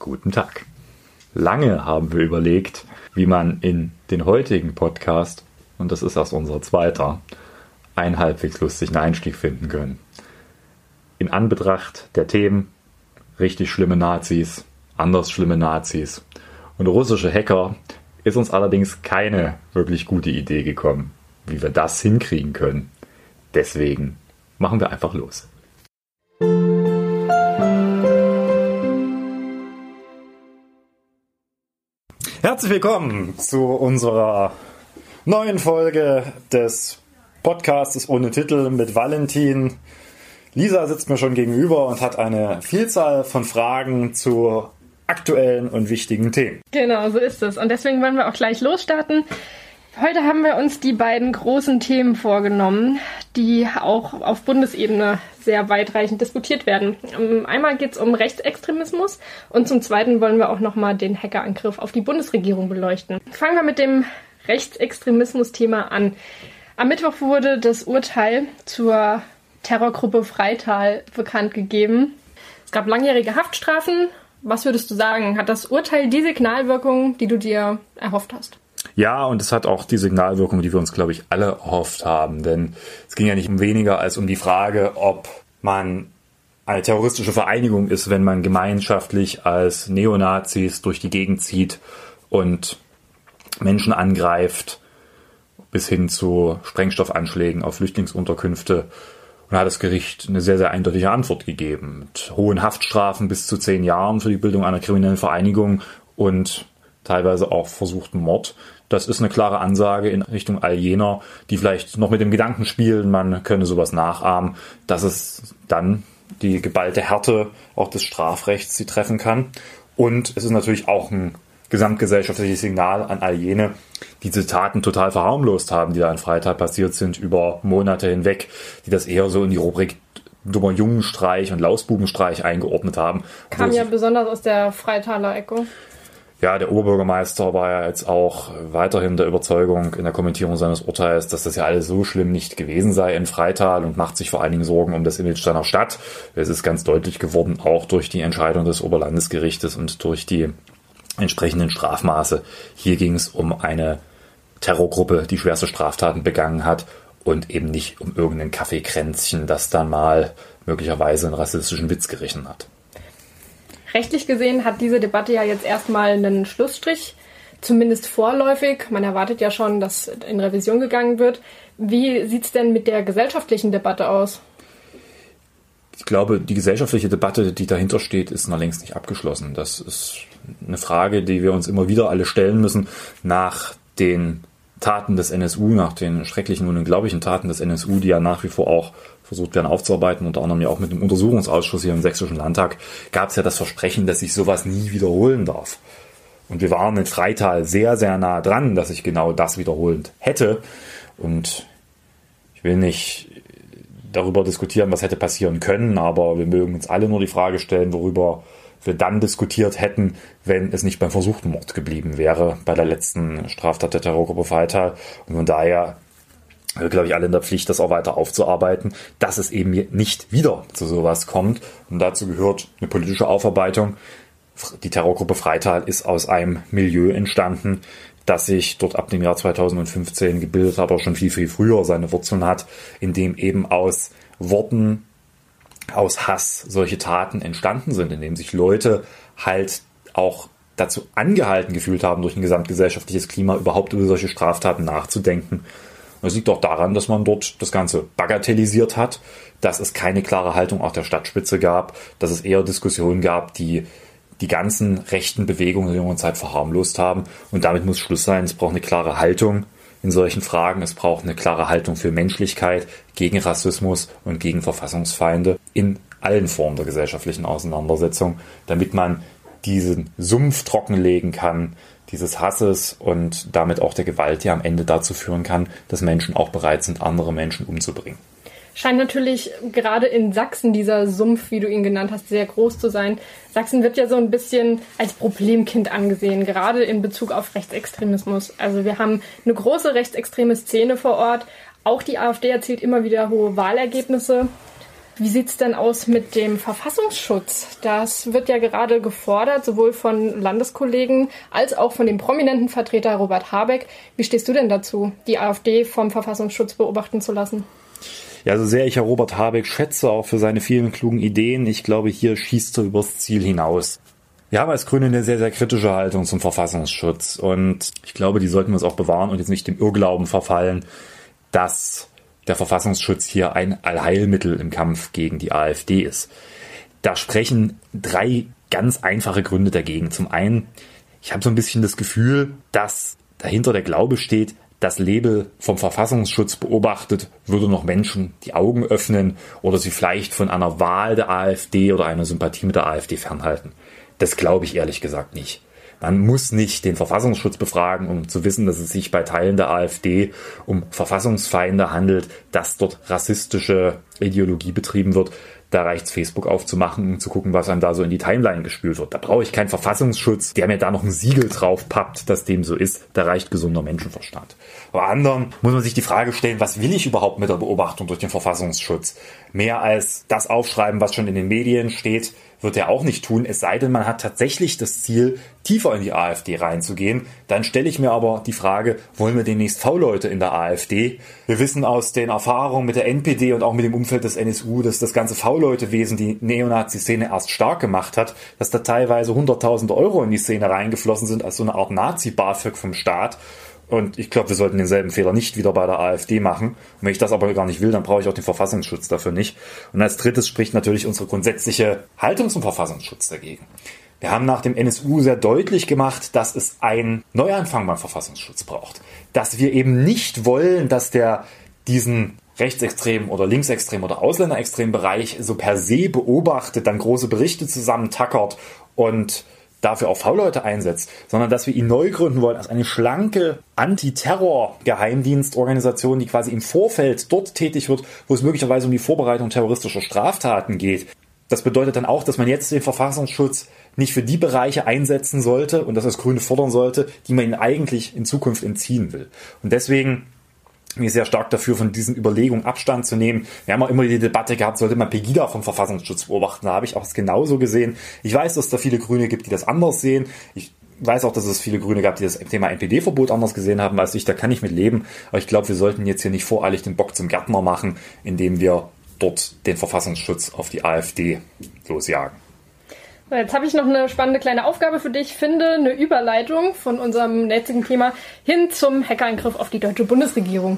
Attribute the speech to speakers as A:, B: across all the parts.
A: Guten Tag. Lange haben wir überlegt, wie man in den heutigen Podcast, und das ist erst unser zweiter, einen halbwegs lustigen Einstieg finden können. In Anbetracht der Themen richtig schlimme Nazis, anders schlimme Nazis und russische Hacker ist uns allerdings keine wirklich gute Idee gekommen, wie wir das hinkriegen können. Deswegen machen wir einfach los. Herzlich willkommen zu unserer neuen Folge des Podcasts ohne Titel mit Valentin. Lisa sitzt mir schon gegenüber und hat eine Vielzahl von Fragen zu aktuellen und wichtigen Themen.
B: Genau, so ist es. Und deswegen wollen wir auch gleich losstarten. Heute haben wir uns die beiden großen Themen vorgenommen, die auch auf Bundesebene sehr weitreichend diskutiert werden. Einmal geht es um Rechtsextremismus und zum Zweiten wollen wir auch nochmal den Hackerangriff auf die Bundesregierung beleuchten. Fangen wir mit dem Rechtsextremismus-Thema an. Am Mittwoch wurde das Urteil zur Terrorgruppe Freital bekannt gegeben. Es gab langjährige Haftstrafen. Was würdest du sagen? Hat das Urteil die Signalwirkung, die du dir erhofft hast?
A: Ja, und es hat auch die Signalwirkung, die wir uns, glaube ich, alle erhofft haben. Denn es ging ja nicht um weniger als um die Frage, ob man eine terroristische Vereinigung ist, wenn man gemeinschaftlich als Neonazis durch die Gegend zieht und Menschen angreift, bis hin zu Sprengstoffanschlägen auf Flüchtlingsunterkünfte. Und da hat das Gericht eine sehr, sehr eindeutige Antwort gegeben. Mit hohen Haftstrafen bis zu 10 Jahren für die Bildung einer kriminellen Vereinigung und teilweise auch versuchten Mord. Das ist eine klare Ansage in Richtung all jener, die vielleicht noch mit dem Gedanken spielen, man könne sowas nachahmen, dass es dann die geballte Härte auch des Strafrechts sie treffen kann. Und es ist natürlich auch ein gesamtgesellschaftliches Signal an all jene, die diese Taten total verharmlost haben, die da in Freital passiert sind, über Monate hinweg, die das eher so in die Rubrik dummer Jungenstreich und Lausbubenstreich eingeordnet haben.
B: Kam ja besonders aus der Freitaler Ecke.
A: Ja, der Oberbürgermeister war ja jetzt auch weiterhin der Überzeugung in der Kommentierung seines Urteils, dass das ja alles so schlimm nicht gewesen sei in Freital und macht sich vor allen Dingen Sorgen um das Image seiner Stadt. Es ist ganz deutlich geworden, auch durch die Entscheidung des Oberlandesgerichtes und durch die entsprechenden Strafmaße. Hier ging es um eine Terrorgruppe, die schwerste Straftaten begangen hat und eben nicht um irgendein Kaffeekränzchen, das dann mal möglicherweise einen rassistischen Witz gerissen hat.
B: Rechtlich gesehen hat diese Debatte ja jetzt erstmal einen Schlussstrich, zumindest vorläufig. Man erwartet ja schon, dass in Revision gegangen wird. Wie sieht es denn mit der gesellschaftlichen Debatte aus?
A: Ich glaube, die gesellschaftliche Debatte, die dahinter steht, ist noch längst nicht abgeschlossen. Das ist eine Frage, die wir uns immer wieder alle stellen müssen nach den Taten des NSU, nach den schrecklichen und unglaublichen Taten des NSU, die ja nach wie vor auch versucht werden aufzuarbeiten, unter anderem ja auch mit dem Untersuchungsausschuss hier im Sächsischen Landtag, gab es ja das Versprechen, dass sich sowas nie wiederholen darf. Und wir waren in Freital sehr, sehr nah dran, dass sich genau das wiederholt hätte. Und ich will nicht darüber diskutieren, was hätte passieren können, aber wir mögen uns alle nur die Frage stellen, worüber wir dann diskutiert hätten, wenn es nicht beim versuchten Mord geblieben wäre, bei der letzten Straftat der Terrorgruppe Freital. Und von daher glaube ich, alle in der Pflicht, das auch weiter aufzuarbeiten, dass es eben nicht wieder zu sowas kommt. Und dazu gehört eine politische Aufarbeitung. Die Terrorgruppe Freital ist aus einem Milieu entstanden, das sich dort ab dem Jahr 2015 gebildet hat, aber schon viel, viel früher seine Wurzeln hat, in dem eben aus Worten, aus Hass solche Taten entstanden sind, in dem sich Leute halt auch dazu angehalten gefühlt haben, durch ein gesamtgesellschaftliches Klima überhaupt über solche Straftaten nachzudenken. Das liegt auch daran, dass man dort das Ganze bagatellisiert hat, dass es keine klare Haltung auch der Stadtspitze gab, dass es eher Diskussionen gab, die die ganzen rechten Bewegungen in der jungen Zeit verharmlost haben. Und damit muss Schluss sein. Es braucht eine klare Haltung in solchen Fragen. Es braucht eine klare Haltung für Menschlichkeit, gegen Rassismus und gegen Verfassungsfeinde in allen Formen der gesellschaftlichen Auseinandersetzung, damit man diesen Sumpf trockenlegen kann, dieses Hasses und damit auch der Gewalt, die am Ende dazu führen kann, dass Menschen auch bereit sind, andere Menschen umzubringen.
B: Scheint natürlich gerade in Sachsen dieser Sumpf, wie du ihn genannt hast, sehr groß zu sein. Sachsen wird ja so ein bisschen als Problemkind angesehen, gerade in Bezug auf Rechtsextremismus. Also wir haben eine große rechtsextreme Szene vor Ort. Auch die AfD erzielt immer wieder hohe Wahlergebnisse. Wie sieht es denn aus mit dem Verfassungsschutz? Das wird ja gerade gefordert, sowohl von Landeskollegen als auch von dem prominenten Vertreter Robert Habeck. Wie stehst du denn dazu, die AfD vom Verfassungsschutz beobachten zu lassen?
A: Ja, so sehr ich Herr Robert Habeck schätze, auch für seine vielen klugen Ideen, ich glaube, hier schießt er übers Ziel hinaus. Wir haben als Grüne eine sehr, sehr kritische Haltung zum Verfassungsschutz und ich glaube, die sollten wir uns auch bewahren und jetzt nicht dem Irrglauben verfallen, dass der Verfassungsschutz hier ein Allheilmittel im Kampf gegen die AfD ist. Da sprechen 3 ganz einfache Gründe dagegen. Zum einen, ich habe so ein bisschen das Gefühl, dass dahinter der Glaube steht, das Label vom Verfassungsschutz beobachtet, würde noch Menschen die Augen öffnen oder sie vielleicht von einer Wahl der AfD oder einer Sympathie mit der AfD fernhalten. Das glaube ich ehrlich gesagt nicht. Man muss nicht den Verfassungsschutz befragen, um zu wissen, dass es sich bei Teilen der AfD um Verfassungsfeinde handelt, dass dort rassistische Ideologie betrieben wird. Da reicht es, Facebook aufzumachen und zu gucken, was einem da so in die Timeline gespült wird. Da brauche ich keinen Verfassungsschutz, der mir da noch ein Siegel drauf pappt, dass dem so ist. Da reicht gesunder Menschenverstand. Bei anderen muss man sich die Frage stellen, was will ich überhaupt mit der Beobachtung durch den Verfassungsschutz? Mehr als das aufschreiben, was schon in den Medien steht, wird er auch nicht tun, es sei denn, man hat tatsächlich das Ziel, tiefer in die AfD reinzugehen. Dann stelle ich mir aber die Frage, wollen wir demnächst V-Leute in der AfD? Wir wissen aus den Erfahrungen mit der NPD und auch mit dem Umfeld des NSU, dass das ganze V-Leute-Wesen die Neonazi-Szene erst stark gemacht hat, dass da teilweise 100.000 Euro in die Szene reingeflossen sind als so eine Art Nazi-BAföG vom Staat. Und ich glaube, wir sollten denselben Fehler nicht wieder bei der AfD machen. Und wenn ich das aber gar nicht will, dann brauche ich auch den Verfassungsschutz dafür nicht. Und als drittes spricht natürlich unsere grundsätzliche Haltung zum Verfassungsschutz dagegen. Wir haben nach dem NSU sehr deutlich gemacht, dass es einen Neuanfang beim Verfassungsschutz braucht. Dass wir eben nicht wollen, dass der diesen rechtsextremen oder linksextremen oder ausländerextremen Bereich so per se beobachtet, dann große Berichte zusammentackert und dafür auch V-Leute einsetzt, sondern dass wir ihn neu gründen wollen als eine schlanke Antiterror-Geheimdienstorganisation, die quasi im Vorfeld dort tätig wird, wo es möglicherweise um die Vorbereitung terroristischer Straftaten geht. Das bedeutet dann auch, dass man jetzt den Verfassungsschutz nicht für die Bereiche einsetzen sollte und das als Grüne fordern sollte, die man ihn eigentlich in Zukunft entziehen will. Und deswegen bin ich sehr stark dafür, von diesen Überlegungen Abstand zu nehmen. Wir haben auch immer die Debatte gehabt, sollte man Pegida vom Verfassungsschutz beobachten. Da habe ich auch es genauso gesehen. Ich weiß, dass es da viele Grüne gibt, die das anders sehen. Ich weiß auch, dass es viele Grüne gab, die das Thema NPD-Verbot anders gesehen haben als ich. Da kann ich mit leben. Aber ich glaube, wir sollten jetzt hier nicht voreilig den Bock zum Gärtner machen, indem wir dort den Verfassungsschutz auf die AfD losjagen.
B: Jetzt habe ich noch eine spannende kleine Aufgabe für dich. Finde eine Überleitung von unserem jetzigen Thema hin zum Hackerangriff auf die deutsche Bundesregierung.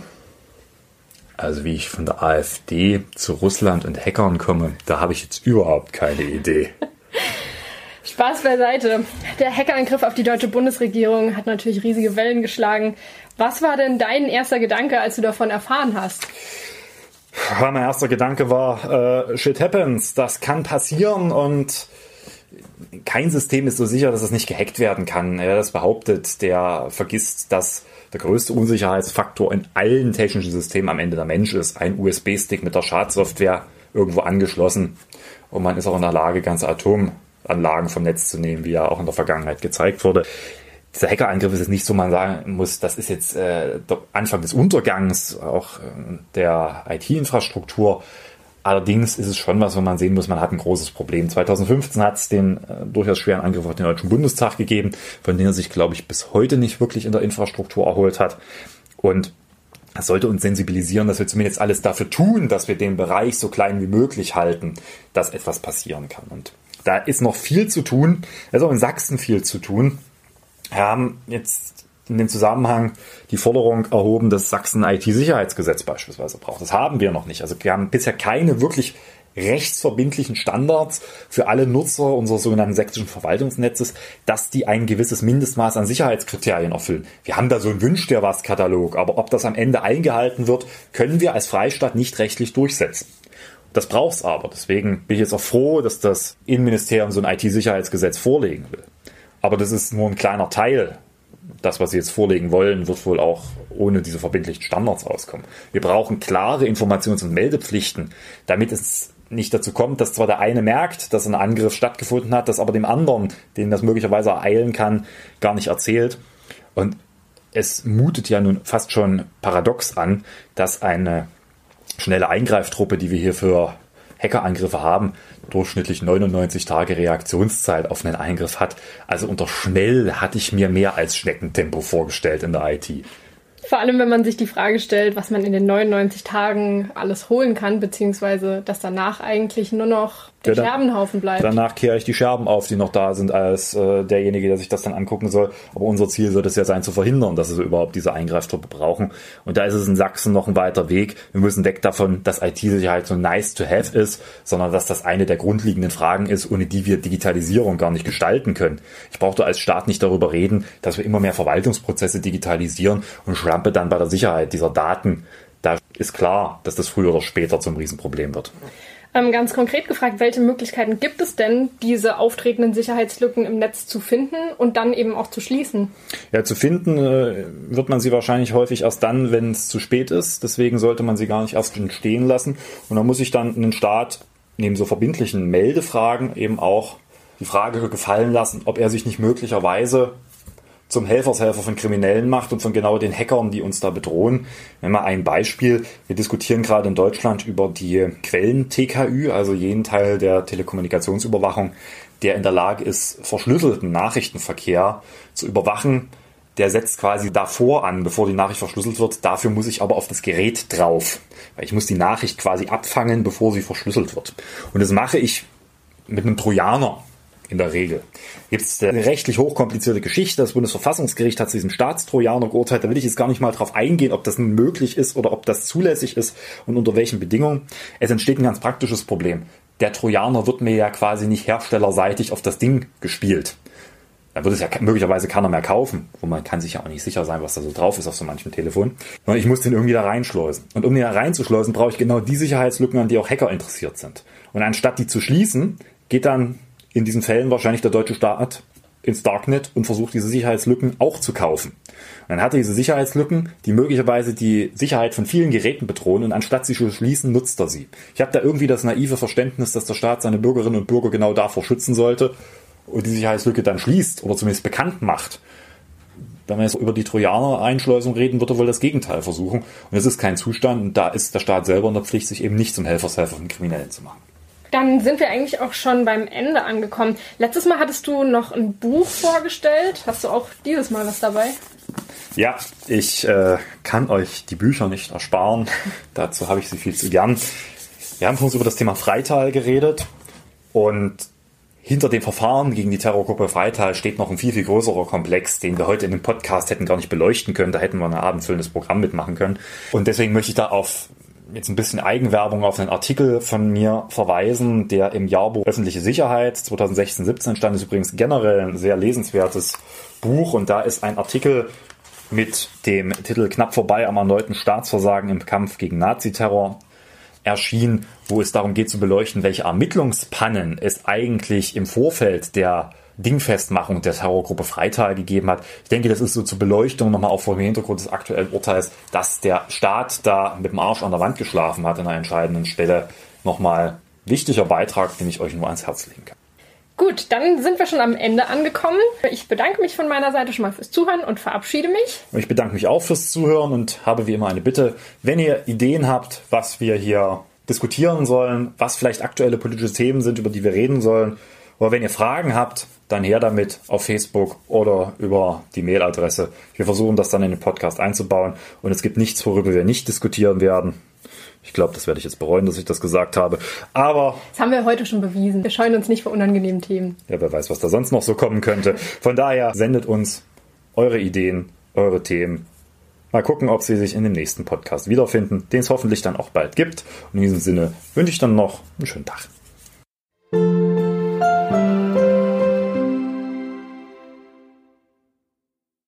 A: Also wie ich von der AfD zu Russland und Hackern komme, da habe ich jetzt überhaupt keine Idee.
B: Spaß beiseite. Der Hackerangriff auf die deutsche Bundesregierung hat natürlich riesige Wellen geschlagen. Was war denn dein erster Gedanke, als du davon erfahren hast?
A: Mein erster Gedanke war, shit happens, das kann passieren und kein System ist so sicher, dass es nicht gehackt werden kann. Wer das behauptet, der vergisst, dass der größte Unsicherheitsfaktor in allen technischen Systemen am Ende der Mensch ist. Ein USB-Stick mit der Schadsoftware irgendwo angeschlossen und man ist auch in der Lage, ganze Atomanlagen vom Netz zu nehmen, wie ja auch in der Vergangenheit gezeigt wurde. Dieser Hackerangriff ist jetzt nicht so, man sagen muss, das ist jetzt der Anfang des Untergangs auch der IT-Infrastruktur. Allerdings ist es schon was, wo man sehen muss, man hat ein großes Problem. 2015 hat es den durchaus schweren Angriff auf den Deutschen Bundestag gegeben, von dem er sich, glaube ich, bis heute nicht wirklich in der Infrastruktur erholt hat. Und das sollte uns sensibilisieren, dass wir zumindest alles dafür tun, dass wir den Bereich so klein wie möglich halten, dass etwas passieren kann. Und da ist noch viel zu tun. Da ist auch in Sachsen viel zu tun. Wir haben jetzt in dem Zusammenhang die Forderung erhoben, dass Sachsen ein IT-Sicherheitsgesetz beispielsweise braucht. Das haben wir noch nicht. Also wir haben bisher keine wirklich rechtsverbindlichen Standards für alle Nutzer unseres sogenannten sächsischen Verwaltungsnetzes, dass die ein gewisses Mindestmaß an Sicherheitskriterien erfüllen. Wir haben da so einen Wünsch-dir-was-Katalog, aber ob das am Ende eingehalten wird, können wir als Freistaat nicht rechtlich durchsetzen. Das braucht es aber. Deswegen bin ich jetzt auch froh, dass das Innenministerium so ein IT-Sicherheitsgesetz vorlegen will. Aber das ist nur ein kleiner Teil. Das, was sie jetzt vorlegen wollen, wird wohl auch ohne diese verbindlichen Standards auskommen. Wir brauchen klare Informations- und Meldepflichten, damit es nicht dazu kommt, dass zwar der eine merkt, dass ein Angriff stattgefunden hat, das aber dem anderen, den das möglicherweise ereilen kann, gar nicht erzählt. Und es mutet ja nun fast schon paradox an, dass eine schnelle Eingreiftruppe, die wir hier für Hackerangriffe haben, durchschnittlich 99 Tage Reaktionszeit auf einen Eingriff hat. Also unter schnell hatte ich mir mehr als Schneckentempo vorgestellt in der IT.
B: Vor allem, wenn man sich die Frage stellt, was man in den 99 Tagen alles holen kann, beziehungsweise dass danach eigentlich nur noch der Scherbenhaufen bleibt.
A: Danach kehre ich die Scherben auf, die noch da sind, als derjenige, der sich das dann angucken soll. Aber unser Ziel sollte es ja sein, zu verhindern, dass wir überhaupt diese Eingreiftruppe brauchen. Und da ist es in Sachsen noch ein weiter Weg. Wir müssen weg davon, dass IT-Sicherheit so nice to have ist, sondern dass das eine der grundlegenden Fragen ist, ohne die wir Digitalisierung gar nicht gestalten können. Ich brauche als Staat nicht darüber reden, dass wir immer mehr Verwaltungsprozesse digitalisieren und schlampe dann bei der Sicherheit dieser Daten. Da ist klar, dass das früher oder später zum Riesenproblem wird.
B: Ganz konkret gefragt, welche Möglichkeiten gibt es denn, diese auftretenden Sicherheitslücken im Netz zu finden und dann eben auch zu schließen?
A: Ja, zu finden wird man sie wahrscheinlich häufig erst dann, wenn es zu spät ist. Deswegen sollte man sie gar nicht erst entstehen lassen. Und dann muss sich dann ein Staat neben so verbindlichen Meldefragen eben auch die Frage gefallen lassen, ob er sich nicht möglicherweise zum Helfershelfer von Kriminellen macht und von genau den Hackern, die uns da bedrohen. Nehmen wir ein Beispiel. Wir diskutieren gerade in Deutschland über die Quellen-TKÜ, also jenen Teil der Telekommunikationsüberwachung, der in der Lage ist, verschlüsselten Nachrichtenverkehr zu überwachen. Der setzt quasi davor an, bevor die Nachricht verschlüsselt wird. Dafür muss ich aber auf das Gerät drauf. Weil ich muss die Nachricht quasi abfangen, bevor sie verschlüsselt wird. Und das mache ich mit einem Trojaner. In der Regel. Gibt es eine rechtlich hochkomplizierte Geschichte. Das Bundesverfassungsgericht hat zu diesem Staatstrojaner geurteilt. Da will ich jetzt gar nicht mal drauf eingehen, ob das nun möglich ist oder ob das zulässig ist und unter welchen Bedingungen. Es entsteht ein ganz praktisches Problem. Der Trojaner wird mir ja quasi nicht herstellerseitig auf das Ding gespielt. Dann wird es ja möglicherweise keiner mehr kaufen. Und man kann sich ja auch nicht sicher sein, was da so drauf ist auf so manchem Telefon. Sondern ich muss den irgendwie da reinschleusen. Und um den da reinzuschleusen, brauche ich genau die Sicherheitslücken, an die auch Hacker interessiert sind. Und anstatt die zu schließen, geht dann in diesen Fällen wahrscheinlich der deutsche Staat ins Darknet und versucht, diese Sicherheitslücken auch zu kaufen. Und dann hat er diese Sicherheitslücken, die möglicherweise die Sicherheit von vielen Geräten bedrohen, und anstatt sie zu schließen, nutzt er sie. Ich habe da irgendwie das naive Verständnis, dass der Staat seine Bürgerinnen und Bürger genau davor schützen sollte und die Sicherheitslücke dann schließt oder zumindest bekannt macht. Wenn wir jetzt über die Trojaner-Einschleusung reden, wird er wohl das Gegenteil versuchen. Und es ist kein Zustand, und da ist der Staat selber in der Pflicht, sich eben nicht zum Helfershelfer von Kriminellen zu machen.
B: Dann sind wir eigentlich auch schon beim Ende angekommen. Letztes Mal hattest du noch ein Buch vorgestellt. Hast du auch dieses Mal was dabei?
A: Ja, ich kann euch die Bücher nicht ersparen. Dazu habe ich sie viel zu gern. Wir haben uns über das Thema Freital geredet. Und hinter dem Verfahren gegen die Terrorgruppe Freital steht noch ein viel, viel größerer Komplex, den wir heute in dem Podcast hätten gar nicht beleuchten können. Da hätten wir ein abendfüllendes Programm mitmachen können. Und deswegen möchte ich da auf jetzt ein bisschen Eigenwerbung auf einen Artikel von mir verweisen, der im Jahrbuch Öffentliche Sicherheit 2016-17 stand. Das ist übrigens generell ein sehr lesenswertes Buch, und da ist ein Artikel mit dem Titel Knapp vorbei am erneuten Staatsversagen im Kampf gegen Naziterror erschienen, wo es darum geht zu beleuchten, welche Ermittlungspannen es eigentlich im Vorfeld der Dingfestmachung der Terrorgruppe Freital gegeben hat. Ich denke, das ist so zur Beleuchtung nochmal auch vor dem Hintergrund des aktuellen Urteils, dass der Staat da mit dem Arsch an der Wand geschlafen hat an einer entscheidenden Stelle. Nochmal wichtiger Beitrag, den ich euch nur ans Herz legen kann.
B: Gut, dann sind wir schon am Ende angekommen. Ich bedanke mich von meiner Seite schon mal fürs Zuhören und verabschiede mich.
A: Ich bedanke mich auch fürs Zuhören und habe wie immer eine Bitte, wenn ihr Ideen habt, was wir hier diskutieren sollen, was vielleicht aktuelle politische Themen sind, über die wir reden sollen, oder wenn ihr Fragen habt, dann her damit auf Facebook oder über die Mailadresse. Wir versuchen das dann in den Podcast einzubauen, und es gibt nichts, worüber wir nicht diskutieren werden. Ich glaube, das werde ich jetzt bereuen, dass ich das gesagt habe. Aber
B: das haben wir heute schon bewiesen. Wir scheuen uns nicht vor unangenehmen Themen.
A: Ja, wer weiß, was da sonst noch so kommen könnte. Von daher sendet uns eure Ideen, eure Themen. Mal gucken, ob sie sich in dem nächsten Podcast wiederfinden, den es hoffentlich dann auch bald gibt. Und in diesem Sinne wünsche ich dann noch einen schönen Tag.